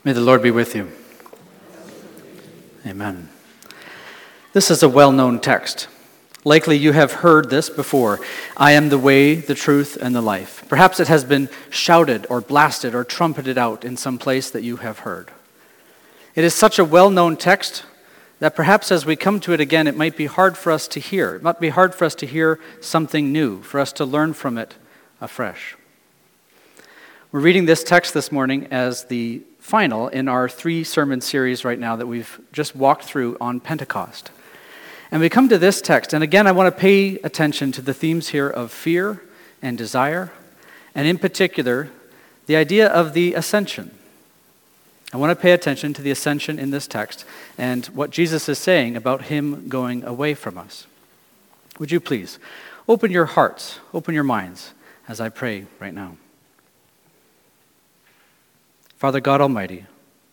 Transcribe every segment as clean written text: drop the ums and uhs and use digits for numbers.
May the Lord be with you. Amen. This is a well-known text. Likely you have heard this before. I am the way, the truth, and the life. Perhaps it has been shouted or blasted or trumpeted out in some place that you have heard. It is such a well-known text that perhaps as we come to it again, it might be hard for us to hear. It might be hard for us to hear something new, for us to learn from it afresh. We're reading this text this morning as the final in our 3-sermon series right now that we've just walked through on Pentecost. And we come to this text, and again I want to pay attention to the themes here of fear and desire, and in particular, the idea of the ascension. I want to pay attention to the ascension in this text and what Jesus is saying about him going away from us. Would you please open your hearts, open your minds as I pray right now. Father God Almighty,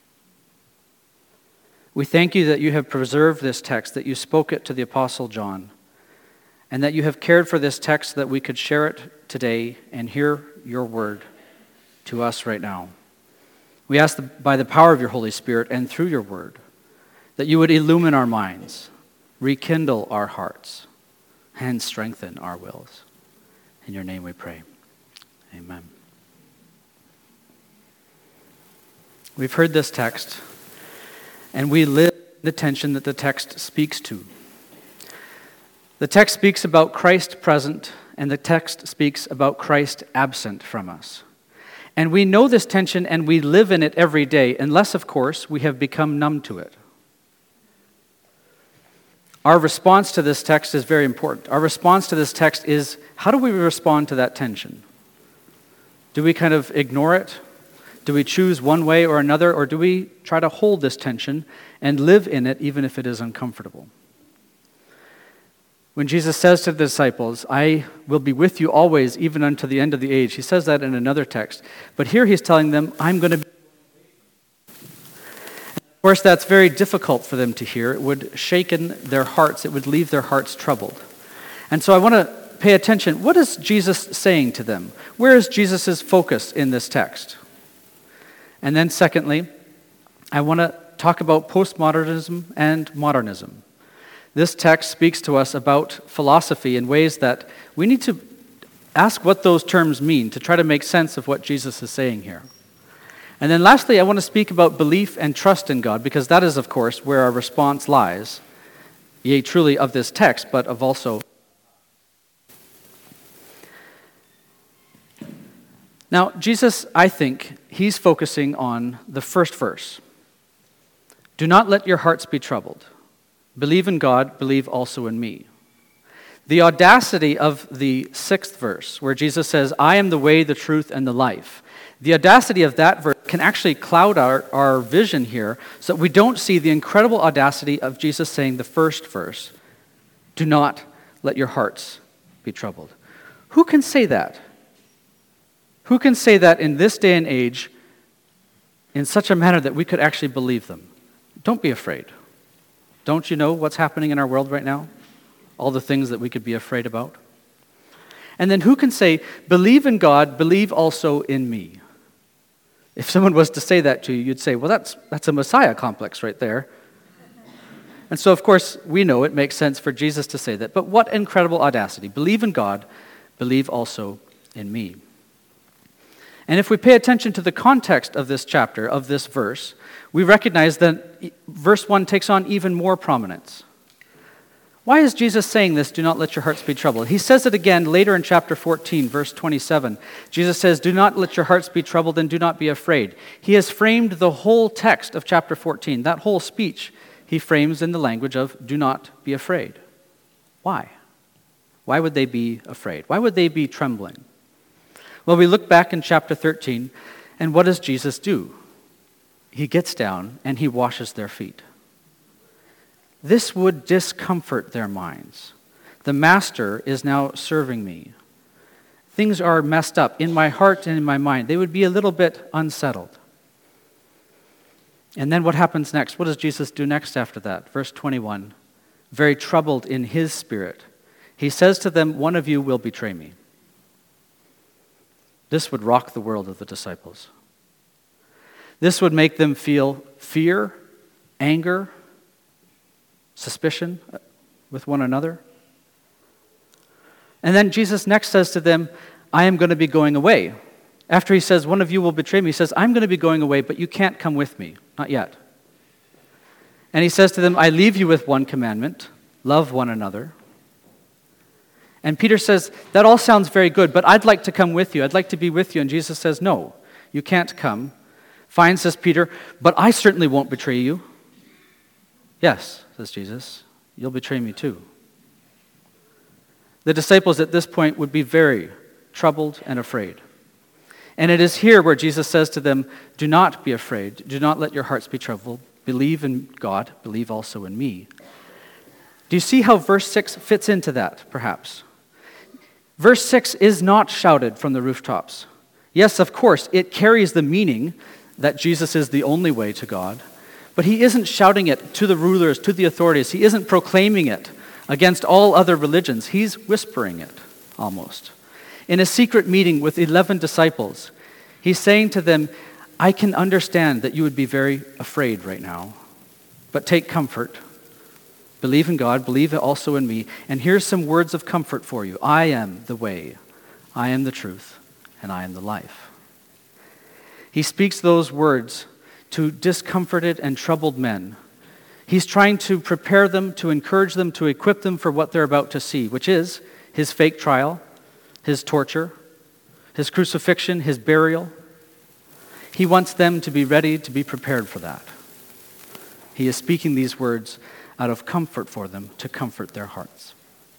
we thank you that you have preserved this text, that you spoke it to the Apostle John, and that you have cared for this text that we could share it today and hear your word to us right now. We ask by the power of your Holy Spirit and through your word that you would illumine our minds, rekindle our hearts, and strengthen our wills. In your name we pray. Amen. We've heard this text, and we live the tension that the text speaks to. The text speaks about Christ present, and the text speaks about Christ absent from us. And we know this tension, and we live in it every day, unless, of course, we have become numb to it. Our response to this text is very important. Our response to this text is, how do we respond to that tension? Do we kind of ignore it? Do we choose one way or another, or do we try to hold this tension and live in it even if it is uncomfortable? When Jesus says to the disciples, I will be with you always, even unto the end of the age, he says that in another text. But here he's telling them, I'm going to be. Of course, that's very difficult for them to hear. It would shaken their hearts. It would leave their hearts troubled. And so I want to pay attention. What is Jesus saying to them? Where is Jesus' focus in this text? And then secondly, I want to talk about postmodernism and modernism. This text speaks to us about philosophy in ways that we need to ask what those terms mean to try to make sense of what Jesus is saying here. And then lastly, I want to speak about belief and trust in God, because that is, of course, where our response lies, yea, truly of this text, but of also. Now, Jesus, I think, he's focusing on the first verse. Do not let your hearts be troubled. Believe in God, believe also in me. The audacity of the 6th verse, where Jesus says, I am the way, the truth, and the life. The audacity of that verse can actually cloud our vision here so that we don't see the incredible audacity of Jesus saying the first verse, do not let your hearts be troubled. Who can say that? Who can say that in this day and age in such a manner that we could actually believe them? Don't be afraid. Don't you know what's happening in our world right now? All the things that we could be afraid about. And then who can say, believe in God, believe also in me? If someone was to say that to you, you'd say, well, that's a Messiah complex right there. And so, of course, we know it makes sense for Jesus to say that. But what incredible audacity. Believe in God, believe also in me. And if we pay attention to the context of this chapter, of this verse, we recognize that verse 1 takes on even more prominence. Why is Jesus saying this, do not let your hearts be troubled? He says it again later in chapter 14, verse 27. Jesus says, do not let your hearts be troubled and do not be afraid. He has framed the whole text of chapter 14, that whole speech, he frames in the language of do not be afraid. Why? Why would they be afraid? Why would they be trembling? Well, we look back in chapter 13, and what does Jesus do? He gets down and he washes their feet. This would discomfort their minds. The master is now serving me. Things are messed up in my heart and in my mind. They would be a little bit unsettled. And then what happens next? What does Jesus do next after that? Verse 21, very troubled in his spirit, he says to them, one of you will betray me. This would rock the world of the disciples. This would make them feel fear, anger, suspicion with one another. And then Jesus next says to them, I am going to be going away. After he says, one of you will betray me, he says, I'm going to be going away, but you can't come with me. Not yet. And he says to them, I leave you with one commandment, love one another. And Peter says, that all sounds very good, but I'd like to come with you. I'd like to be with you. And Jesus says, no, you can't come. Fine, says Peter, but I certainly won't betray you. Yes, says Jesus, you'll betray me too. The disciples at this point would be very troubled and afraid. And it is here where Jesus says to them, do not be afraid. Do not let your hearts be troubled. Believe in God. Believe also in me. Do you see how verse 6 fits into that, perhaps? Verse 6 is not shouted from the rooftops. Yes, of course, it carries the meaning that Jesus is the only way to God. But he isn't shouting it to the rulers, to the authorities. He isn't proclaiming it against all other religions. He's whispering it, almost. In a secret meeting with 11 disciples, he's saying to them, I can understand that you would be very afraid right now, but take comfort. Believe in God, believe also in me, and here's some words of comfort for you. I am the way, I am the truth, and I am the life. He speaks those words to discomforted and troubled men. He's trying to prepare them, to encourage them, to equip them for what they're about to see, which is his fake trial, his torture, his crucifixion, his burial. He wants them to be ready to be prepared for that. He is speaking these words out of comfort for them, to comfort their hearts.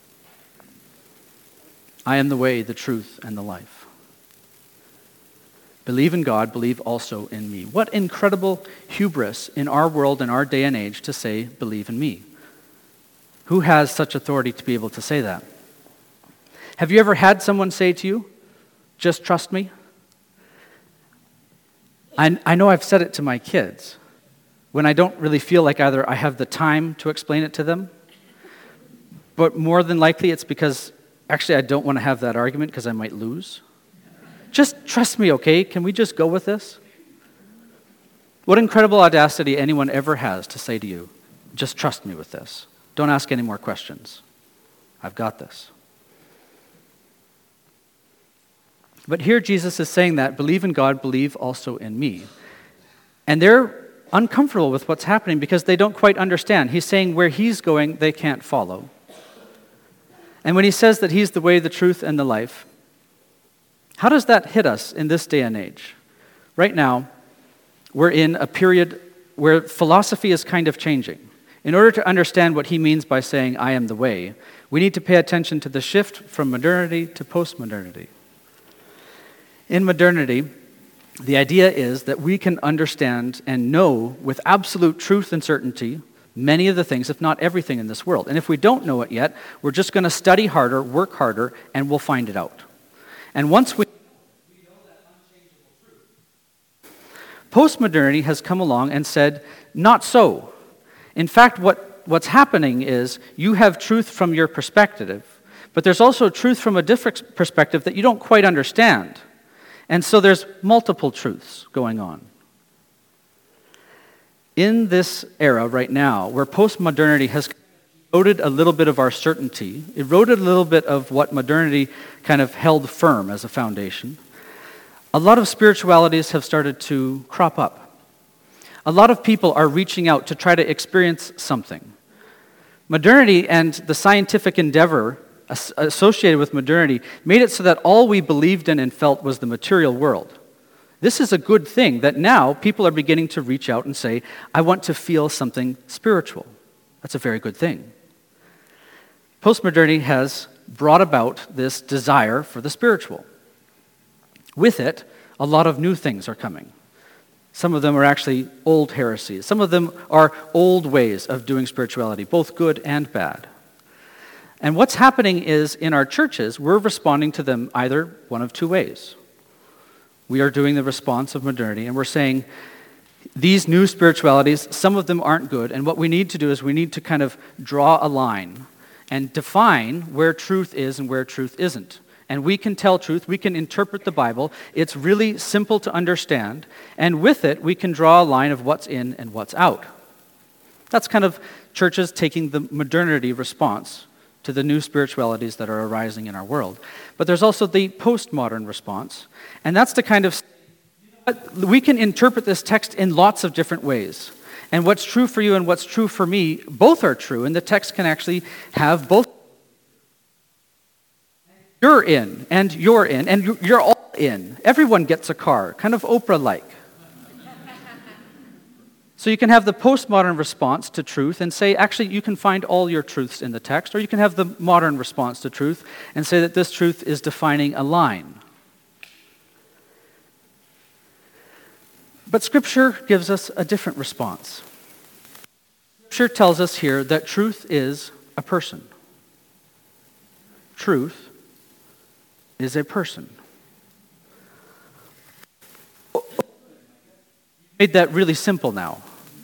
I am the way, the truth, and the life. Believe in God, believe also in me. What incredible hubris in our world, in our day and age, to say, believe in me. Who has such authority to be able to say that? Have you ever had someone say to you, just trust me? I know I've said it to my kids when I don't really feel like either I have the time to explain it to them, but more than likely it's because actually I don't want to have that argument because I might lose. Just trust me, okay? Can we just go with this? What incredible audacity anyone ever has to say to you, just trust me with this. Don't ask any more questions. I've got this. But here Jesus is saying that, believe in God, believe also in me. And they're uncomfortable with what's happening because they don't quite understand. He's saying where he's going, they can't follow. And when he says that he's the way, the truth, and the life, how does that hit us in this day and age? Right now, we're in a period where philosophy is kind of changing. In order to understand what he means by saying, I am the way, we need to pay attention to the shift from modernity to postmodernity. In modernity, the idea is that we can understand and know with absolute truth and certainty many of the things, if not everything in this world. And if we don't know it yet, we're just going to study harder, work harder, and we'll find it out. And once we know that unchangeable truth, postmodernity has come along and said, not so. In fact, what's happening is you have truth from your perspective, but there's also truth from a different perspective that you don't quite understand. And so there's multiple truths going on. In this era right now, where postmodernity has eroded a little bit of our certainty, eroded a little bit of what modernity kind of held firm as a foundation, a lot of spiritualities have started to crop up. A lot of people are reaching out to try to experience something. Modernity and the scientific endeavor associated with modernity made it so that all we believed in and felt was the material world. This is a good thing that now people are beginning to reach out and say, I want to feel something spiritual. That's a very good thing. Postmodernity has brought about this desire for the spiritual. With it, a lot of new things are coming. Some of them are actually old heresies. Some of them are old ways of doing spirituality, both good and bad. And what's happening is, in our churches, we're responding to them either one of two ways. We are doing the response of modernity, and we're saying, these new spiritualities, some of them aren't good, and what we need to do is we need to kind of draw a line and define where truth is and where truth isn't, and we can tell truth, we can interpret the Bible. It's really simple to understand, and with it, we can draw a line of what's in and what's out. That's kind of churches taking the modernity response to the new spiritualities that are arising in our world. But there's also the postmodern response, and that's the kind of, we can interpret this text in lots of different ways. And what's true for you and what's true for me, both are true, and the text can actually have both. You're in, and you're in, and you're all in. Everyone gets a car, kind of Oprah-like. So you can have the postmodern response to truth and say, actually, you can find all your truths in the text, or you can have the modern response to truth and say that this truth is defining a line. But Scripture gives us a different response. Scripture tells us here that truth is a person. Truth is a person. Made that really simple now.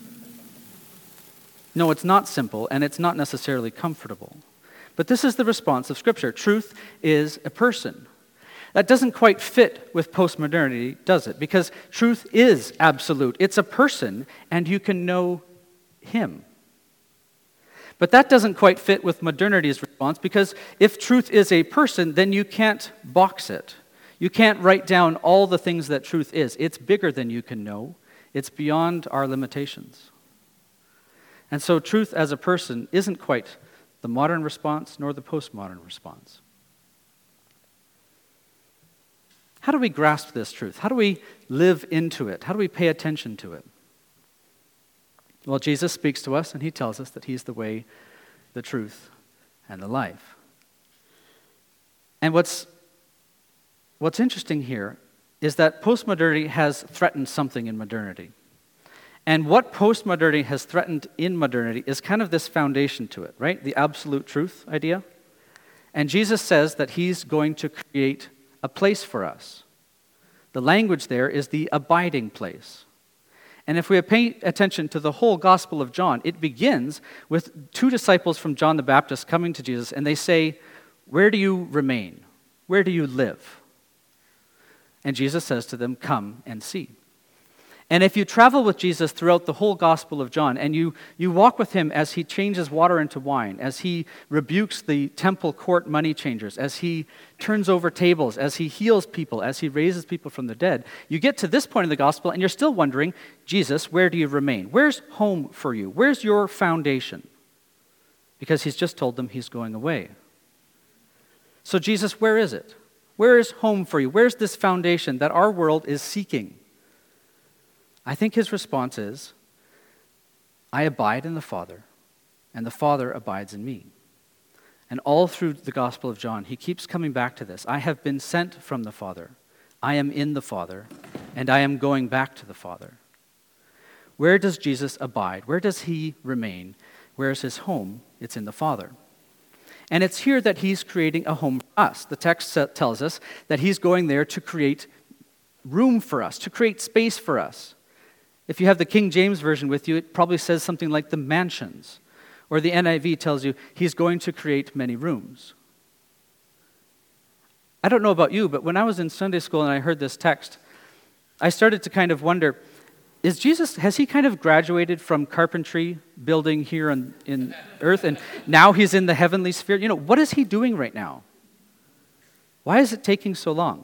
No, it's not simple, and it's not necessarily comfortable. But this is the response of Scripture. Truth is a person. That doesn't quite fit with postmodernity, does it? Because truth is absolute. It's a person, and you can know him. But that doesn't quite fit with modernity's response, because if truth is a person, then you can't box it. You can't write down all the things that truth is. It's bigger than you can know. It's beyond our limitations. And so truth as a person isn't quite the modern response nor the postmodern response. How do we grasp this truth? How do we live into it? How do we pay attention to it? Well, Jesus speaks to us and he tells us that he's the way, the truth, and the life. And what's interesting here is that postmodernity has threatened something in modernity. And what postmodernity has threatened in modernity is kind of this foundation to it, right? The absolute truth idea. And Jesus says that he's going to create a place for us. The language there is the abiding place. And if we pay attention to the whole Gospel of John, it begins with two disciples from John the Baptist coming to Jesus, and they say, "Where do you remain? Where do you live?" And Jesus says to them, "Come and see." And if you travel with Jesus throughout the whole Gospel of John, and you walk with him as he changes water into wine, as he rebukes the temple court money changers, as he turns over tables, as he heals people, as he raises people from the dead, you get to this point in the Gospel and you're still wondering, Jesus, where do you remain? Where's home for you? Where's your foundation? Because he's just told them he's going away. So Jesus, where is it? Where is home for you? Where's this foundation that our world is seeking? I think his response is, I abide in the Father, and the Father abides in me. And all through the Gospel of John, he keeps coming back to this. I have been sent from the Father. I am in the Father, and I am going back to the Father. Where does Jesus abide? Where does he remain? Where is his home? It's in the Father. And it's here that he's creating a home for us. The text tells us that he's going there to create room for us, to create space for us. If you have the King James Version with you, it probably says something like the mansions. Or the NIV tells you he's going to create many rooms. I don't know about you, but when I was in Sunday school and I heard this text, I started to kind of wonder, has he kind of graduated from carpentry, building here in earth, and now he's in the heavenly sphere? You know, what is he doing right now? Why is it taking so long?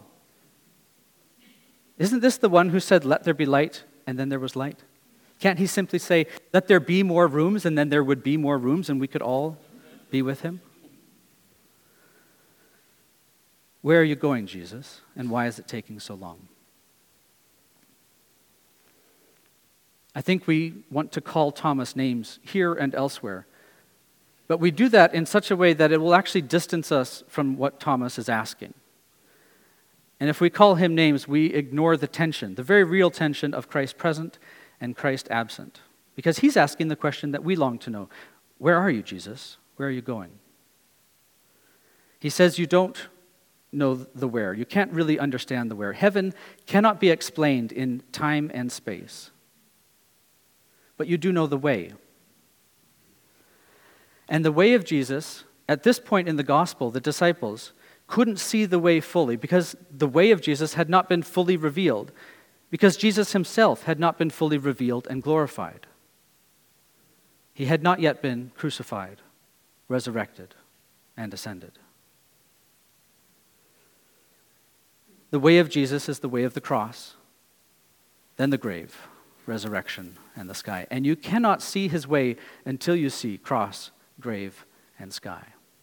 Isn't this the one who said, "Let there be light," and then there was light? Can't he simply say, "Let there be more rooms," and then there would be more rooms, and we could all be with him? Where are you going, Jesus, and why is it taking so long? I think we want to call Thomas names here and elsewhere, but we do that in such a way that it will actually distance us from what Thomas is asking. And if we call him names, we ignore the tension, the very real tension of Christ present and Christ absent. Because he's asking the question that we long to know. Where are you, Jesus? Where are you going? He says you don't know the where. You can't really understand the where. Heaven cannot be explained in time and space. But you do know the way. And the way of Jesus, at this point in the gospel, the disciples couldn't see the way fully because the way of Jesus had not been fully revealed, because Jesus himself had not been fully revealed and glorified. He had not yet been crucified, resurrected, and ascended. The way of Jesus is the way of the cross, then the grave, resurrection, and the sky. And you cannot see his way until you see cross, grave, and sky.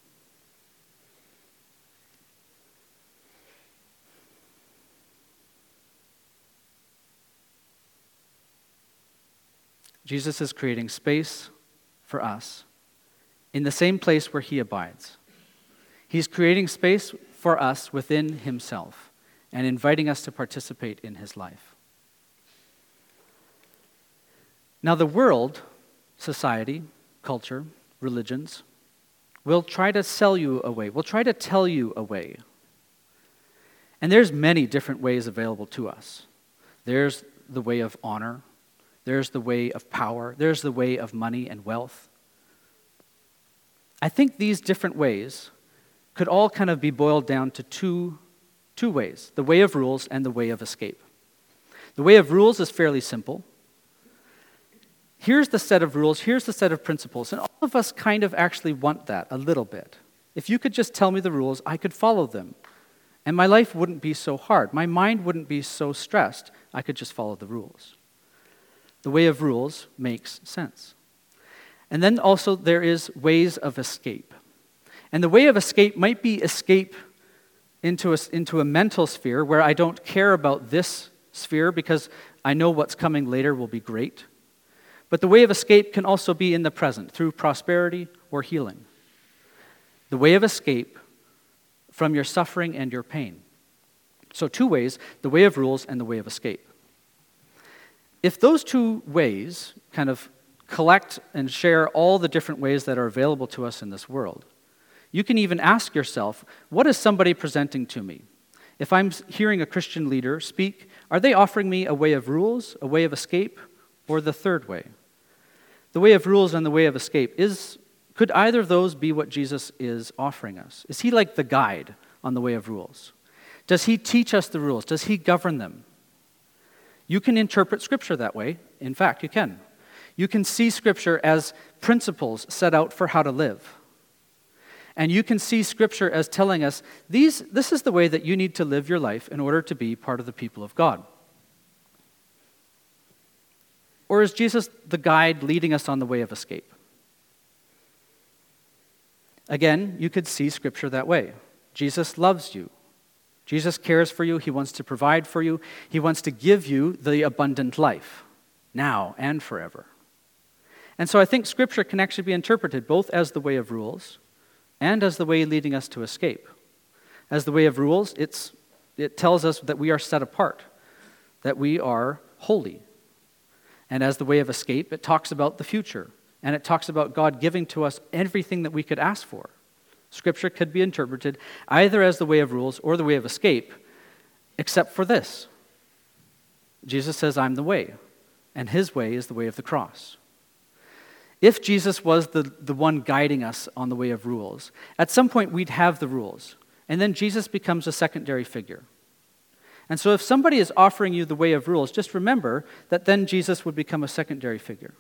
Jesus is creating space for us in the same place where he abides. He's creating space for us within himself and inviting us to participate in his life. Now, the world, society, culture, religions, will try to sell you away, will try to tell you away. And there's many different ways available to us. There's the way of honor, there's the way of power, there's the way of money and wealth. I think these different ways could all kind of be boiled down to two ways, the way of rules and the way of escape. The way of rules is fairly simple. Here's the set of rules, here's the set of principles, and all of us kind of actually want that a little bit. If you could just tell me the rules, I could follow them, and my life wouldn't be so hard. My mind wouldn't be so stressed. I could just follow the rules. The way of rules makes sense. And then also there is ways of escape. And the way of escape might be escape into a mental sphere where I don't care about this sphere because I know what's coming later will be great. But the way of escape can also be in the present through prosperity or healing. The way of escape from your suffering and your pain. So two ways, the way of rules and the way of escape. If those two ways kind of collect and share all the different ways that are available to us in this world, you can even ask yourself, what is somebody presenting to me? If I'm hearing a Christian leader speak, are they offering me a way of rules, a way of escape, or the third way? The way of rules and the way of escape, could either of those be what Jesus is offering us? Is he like the guide on the way of rules? Does he teach us the rules? Does he govern them? You can interpret Scripture that way. In fact, you can. You can see Scripture as principles set out for how to live. And you can see Scripture as telling us, this is the way that you need to live your life in order to be part of the people of God. Or is Jesus the guide leading us on the way of escape? Again, you could see Scripture that way. Jesus loves you. Jesus cares for you. He wants to provide for you. He wants to give you the abundant life, now and forever. And so I think Scripture can actually be interpreted both as the way of rules and as the way leading us to escape. As the way of rules, it tells us that we are set apart, that we are holy. And as the way of escape, it talks about the future, and it talks about God giving to us everything that we could ask for. Scripture could be interpreted either as the way of rules or the way of escape, except for this. Jesus says, I'm the way, and his way is the way of the cross. If Jesus was the one guiding us on the way of rules, at some point we'd have the rules, and then Jesus becomes a secondary figure. And so if somebody is offering you the way of rules, just remember that then Jesus would become a secondary figure.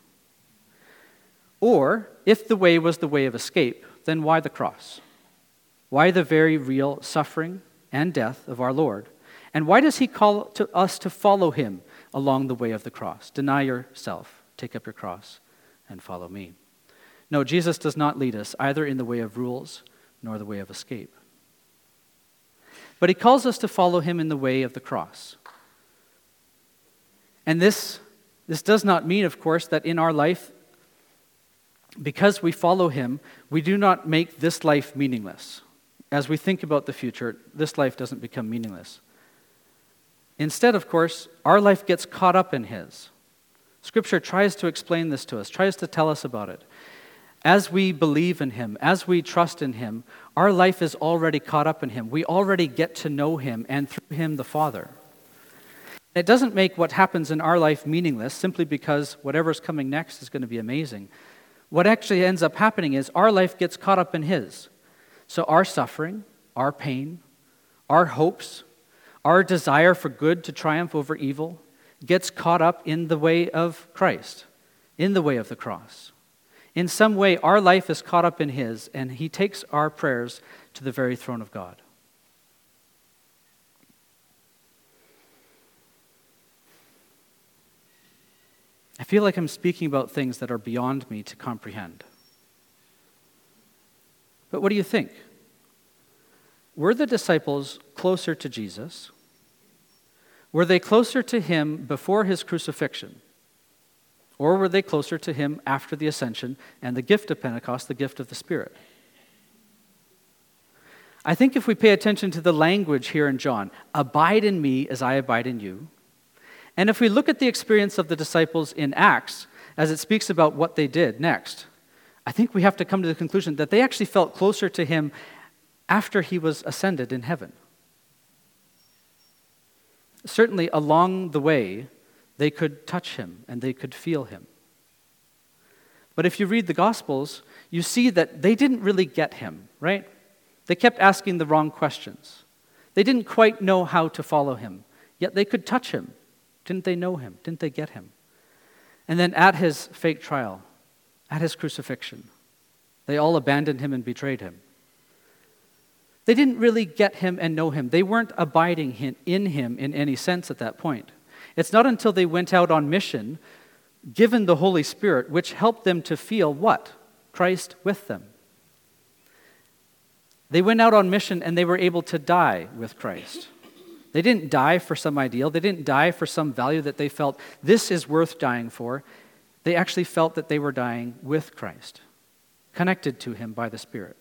Or, if the way was the way of escape, then why the cross? Why the very real suffering and death of our Lord? And why does he call to us to follow him along the way of the cross? Deny yourself, take up your cross, and follow me. No, Jesus does not lead us either in the way of rules nor the way of escape. But he calls us to follow him in the way of the cross. And this does not mean, of course, that in our life, because we follow him, we do not make this life meaningless. As we think about the future, this life doesn't become meaningless. Instead, of course, our life gets caught up in his. Scripture tries to explain this to us, tries to tell us about it. As we believe in him, as we trust in him, our life is already caught up in him. We already get to know him, and through him, the Father. It doesn't make what happens in our life meaningless simply because whatever's coming next is going to be amazing. What actually ends up happening is our life gets caught up in his. So our suffering, our pain, our hopes, our desire for good to triumph over evil gets caught up in the way of Christ, in the way of the cross. In some way, our life is caught up in His, and He takes our prayers to the very throne of God. I feel like I'm speaking about things that are beyond me to comprehend. But what do you think? Were the disciples closer to Jesus? Were they closer to Him before His crucifixion? Or were they closer to Him after the ascension and the gift of Pentecost, the gift of the Spirit? I think if we pay attention to the language here in John, abide in me as I abide in you, and if we look at the experience of the disciples in Acts, as it speaks about what they did next, I think we have to come to the conclusion that they actually felt closer to Him after He was ascended in heaven. Certainly, along the way, they could touch Him and they could feel Him. But if you read the Gospels, you see that they didn't really get Him, right? They kept asking the wrong questions. They didn't quite know how to follow Him, yet they could touch Him. Didn't they know Him? Didn't they get Him? And then at His fake trial, at His crucifixion, they all abandoned Him and betrayed Him. They didn't really get Him and know Him. They weren't abiding in Him in any sense at that point. It's not until they went out on mission, given the Holy Spirit, which helped them to feel what? Christ with them. They went out on mission and they were able to die with Christ. They didn't die for some ideal. They didn't die for some value that they felt, this is worth dying for. They actually felt that they were dying with Christ, connected to Him by the Spirit.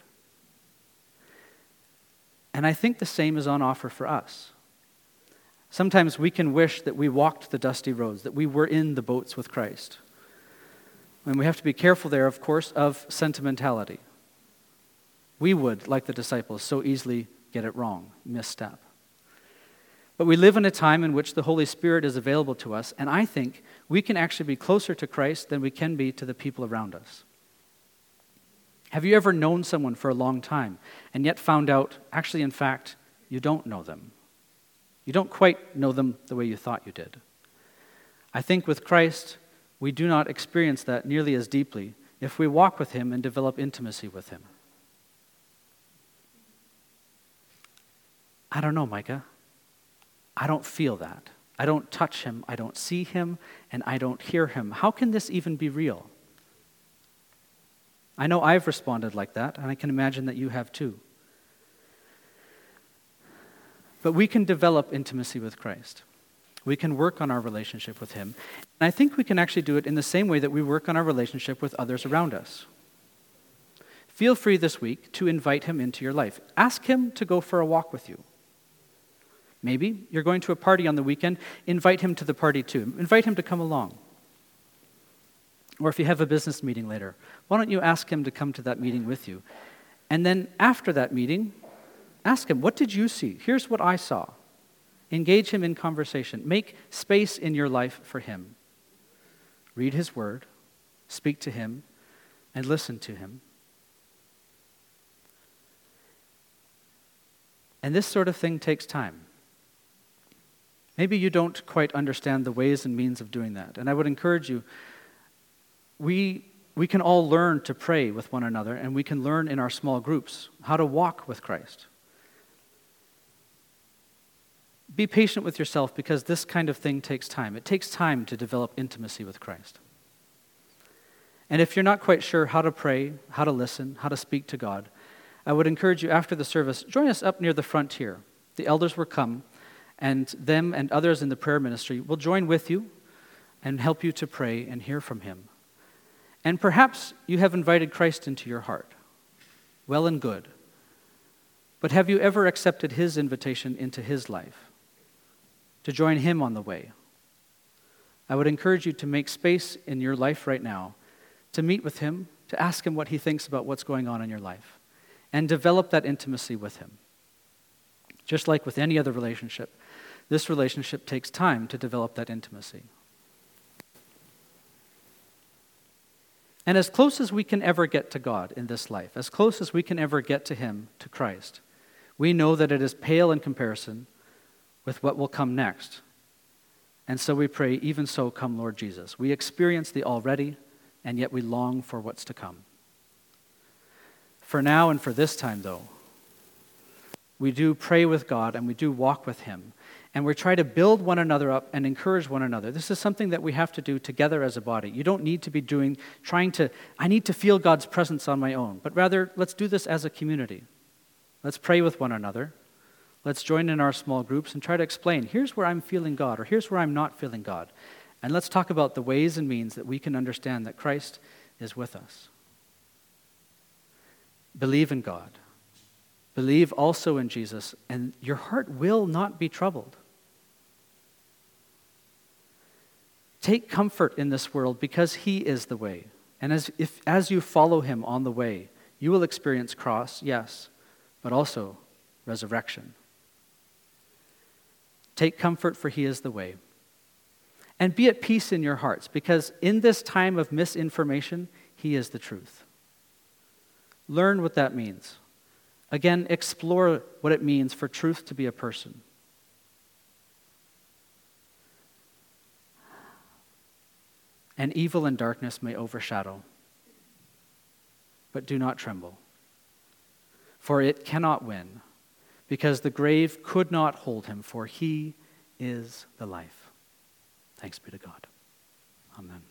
And I think the same is on offer for us. Sometimes we can wish that we walked the dusty roads, that we were in the boats with Christ. And we have to be careful there, of course, of sentimentality. We would, like the disciples, so easily get it wrong, misstep. But we live in a time in which the Holy Spirit is available to us, and I think we can actually be closer to Christ than we can be to the people around us. Have you ever known someone for a long time and yet found out, actually, in fact, you don't know them? You don't quite know them the way you thought you did. I think with Christ, we do not experience that nearly as deeply if we walk with Him and develop intimacy with Him. I don't know, Micah. I don't feel that. I don't touch Him, I don't see Him, and I don't hear Him. How can this even be real? I know I've responded like that, and I can imagine that you have too. But we can develop intimacy with Christ. We can work on our relationship with Him. And I think we can actually do it in the same way that we work on our relationship with others around us. Feel free this week to invite Him into your life. Ask Him to go for a walk with you. Maybe you're going to a party on the weekend, invite Him to the party too. Invite Him to come along. Or if you have a business meeting later, why don't you ask Him to come to that meeting with you? And then after that meeting, ask Him, what did you see? Here's what I saw. Engage Him in conversation. Make space in your life for Him. Read His Word, speak to Him, and listen to Him. And this sort of thing takes time. Maybe you don't quite understand the ways and means of doing that. And I would encourage you, we can all learn to pray with one another, and we can learn in our small groups how to walk with Christ. Be patient with yourself because this kind of thing takes time. It takes time to develop intimacy with Christ. And if you're not quite sure how to pray, how to listen, how to speak to God, I would encourage you after the service, join us up near the front here. The elders will come, and them and others in the prayer ministry will join with you and help you to pray and hear from Him. And perhaps you have invited Christ into your heart. Well and good. But have you ever accepted His invitation into His life? To join Him on the way? I would encourage you to make space in your life right now to meet with Him, to ask Him what He thinks about what's going on in your life, and develop that intimacy with Him. Just like with any other relationship, this relationship takes time to develop that intimacy. And as close as we can ever get to God in this life, as close as we can ever get to Him, to Christ, We know that it is pale in comparison with what will come next. And so we pray, even so, come Lord Jesus. We experience the already, and yet we long for what's to come. For now and for this time, though, we do pray with God and we do walk with Him. And we try to build one another up and encourage one another. This is something that we have to do together as a body. You don't need to be I need to feel God's presence on my own. But rather, let's do this as a community. Let's pray with one another. Let's join in our small groups and try to explain, here's where I'm feeling God, or here's where I'm not feeling God. And let's talk about the ways and means that we can understand that Christ is with us. Believe in God. Believe also in Jesus, and your heart will not be troubled. Take comfort in this world because He is the way. And as you follow Him on the way, you will experience cross, yes, but also resurrection. Take comfort, for He is the way. And be at peace in your hearts, because in this time of misinformation, He is the truth. Learn what that means. Again, explore what it means for truth to be a person. And evil and darkness may overshadow, but do not tremble, for it cannot win, because the grave could not hold Him, for He is the life. Thanks be to God. Amen.